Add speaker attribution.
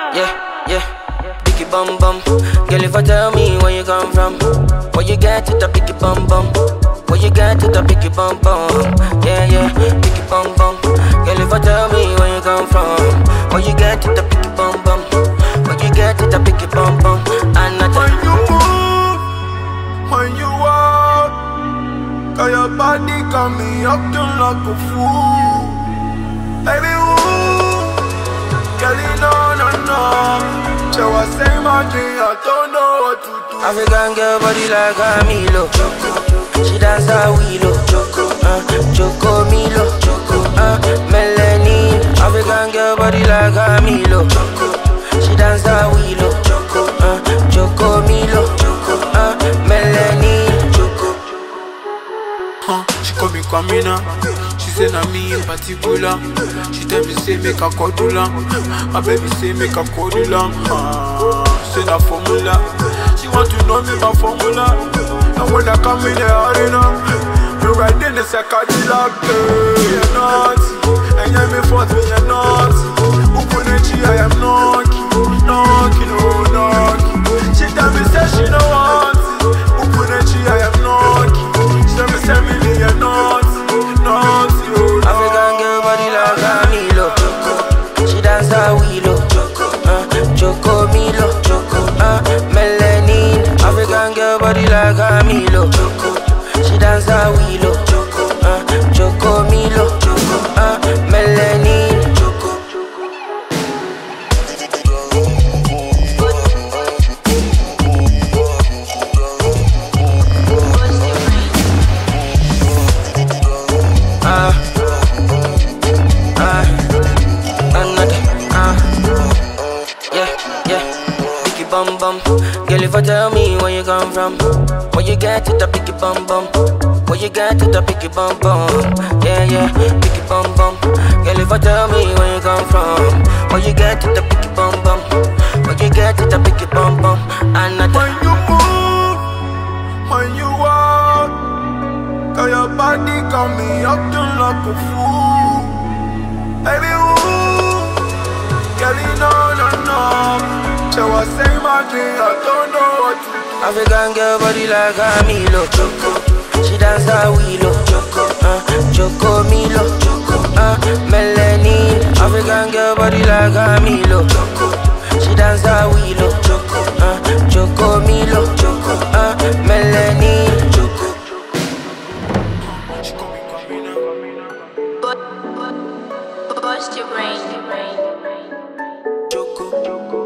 Speaker 1: Yeah, yeah. Biggie bum bum. Girl, if I tell me where you come from, where you get to the biggie bum bum, where you get to the biggie bum bum. Yeah, yeah. Biggie bum bum. Girl, if I tell me where you come from, where you get to the biggie bum bum, where you get to the biggie bum bum. And I
Speaker 2: When you move, when you walk, got your body got me up to like a fool. Baby, ooh, girl, you know, no. So I say my thing, I don't know what to do.
Speaker 1: African girl body like Camilo. She dance a wheelo. Choco Milo. Melanie. African girl body like Camilo. She dance a wheelo. Choco Milo. Melanie.
Speaker 2: She call me Kwamina. She say na me in particular. She tell me say make a cordula. My baby say make a cordula. Say na formula. She want to know me my formula. And when I come in the arena, you ride in the Cadillac. You're naughty, and you're me forth me you're naughty. Upunechi I am knocking, oh knocking. She tell me say she no want it. Upunechi I am knocking. She tell me say me you're naughty, oh
Speaker 1: African girl body like Camilo. She dance a wheelo. Choco Milo. Melanie. African girl body like Camilo. She dance a wheelo. Choco Milo. Melanie. Bum bum. Girl, if I tell me where you come from, where you get to the biggie bum bum, where you get to the biggie bum bum. Yeah, yeah, biggie bum bum. Girl, if I tell me where you come from, where you get to the biggie bum bum, where you get to the biggie bum bum. And
Speaker 2: when you move, when you walk, got your body got me up to like a fool. Baby, ooh, girl, you know, no. So I say my thing, I don't know what to do.
Speaker 1: African girl body like Camilo. She dance a wheelo. Choco Milo. Melanie. African girl body like Camilo. She dance a wheelo. Choco Milo. Melanie.
Speaker 2: She call me Kwamina.
Speaker 3: Bust your brain.
Speaker 2: Choco.